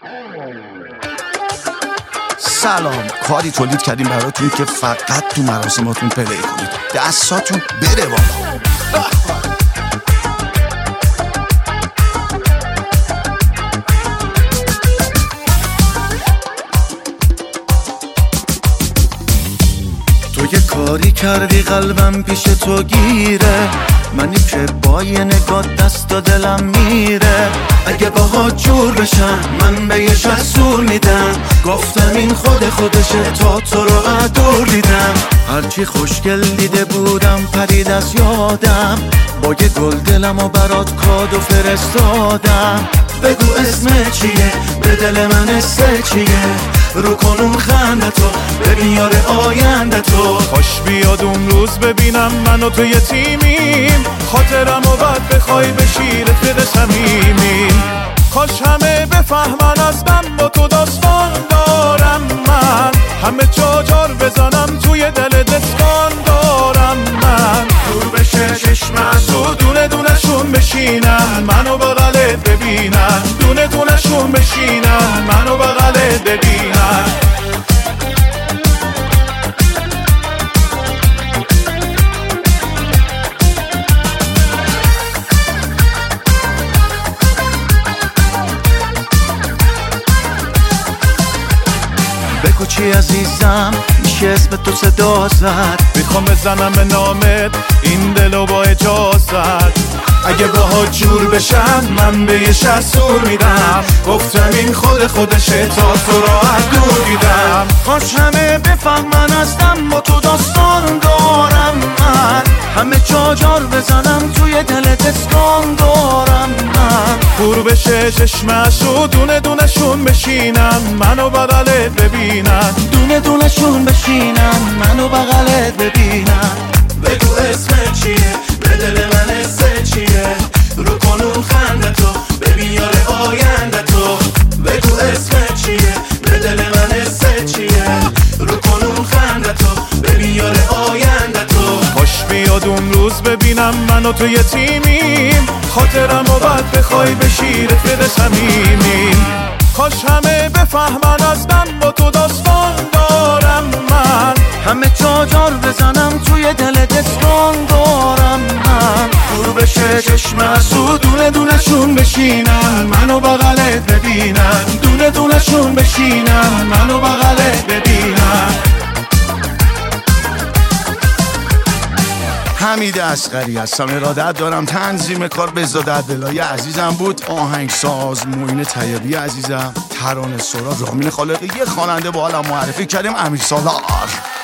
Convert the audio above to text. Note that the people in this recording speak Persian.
سلام، کاری تولید کردیم براتون که فقط تو مراسماتون پلی کنید، دستاتون بره بالا. تو یه کاری کردی قلبم پیش تو گیره، منی که با یه نگاه دست و دلم میره. اگه باها جور بشم من به یه شسور میدم، گفتم این خودشه تا تو رو عدور دیدم. هرچی خوشگل دیده بودم پرید از یادم، با یه گل دلم و برات کادو فرستادم. بگو اسم چیه، به دل من اسم چیه، رو کن اون خندتو ببین یار آیندتو. خوش بیاد اون روز ببینم من و تو یه تیمیم، خاطرم و بعد بخوای بشی رفیق صمیمیم. کاش همه بفهمن از من با تو داستان دارم، من همه جا جار بزنم توی دل دستان دارم. من دور بشه چشمت و دونه دونشون بشینن، منو بغلت ببینن، دونه دونشون بشینن، منو بغلت ببینن. بگو چی عزیزم، میشه اسم تو صدا زد، میخوام بزنم به نامت این دلو با اجازت. اگه باها جور بشم من به یه شسور میدم، گفتم این خودشه تا تو را دور دیدم. کاش همه بفهمن ازم با تو داستان دارم، من همه جا جار بزنم توی دلت اسکان دارم. من پر بشه چشمش و دونه دونشون بشینن، منو بغلت ببینن، دونه دونشون بشینن، منو بغلت ببینن. بگو اسم چیه، به دل من اسم چیه، رو کن اون خندتو ببین یار آیندتو. بگو اسم چیه، به دل من اسم چیه، رو کن اون خندتو ببین یار آیندتو. خوش بیاد اون روز ببینم من و تو یه تیمیم، خاطرم و بعد بخوای بشی رفیق صمیمیم. کاش همه بفهمن از من با تو داستان دارم، من همه جا جار بزنم توی دل دستان دارم. من دور بشه چشمت و دونه دونشون بشینن، منو بغلت ببینن، دونه دونشون بشینن، منو بغلت ببینن. حمید اصغری هستم، ارادت دارم. تنظیم کار بهزاد عبداللهی عزیزم بود، آهنگساز معین طیبی عزیزم، ترانه سرا رامین خالقی، یه خواننده با حالم معرفی کردیم امیر سالار.